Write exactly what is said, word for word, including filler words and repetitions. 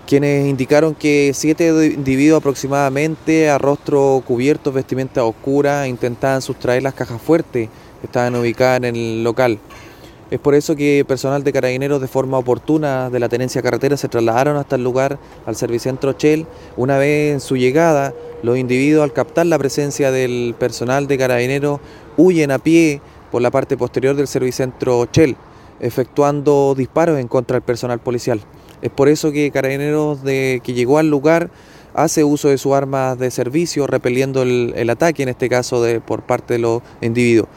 quienes indicaron que siete individuos aproximadamente, a rostro cubierto, vestimenta oscura, intentaban sustraer las cajas fuertes que estaban ubicadas en el local. Es por eso que personal de Carabineros, de forma oportuna de la Tenencia Carretera, se trasladaron hasta el lugar, al Servicentro Shell. Una vez en su llegada, los individuos, al captar la presencia del personal de Carabineros, huyen a pie por la parte posterior del Servicentro Shell, efectuando disparos en contra del personal policial. Es por eso que Carabineros, de, que llegó al lugar, hace uso de sus armas de servicio, repeliendo el, el ataque, en este caso de, por parte de los individuos.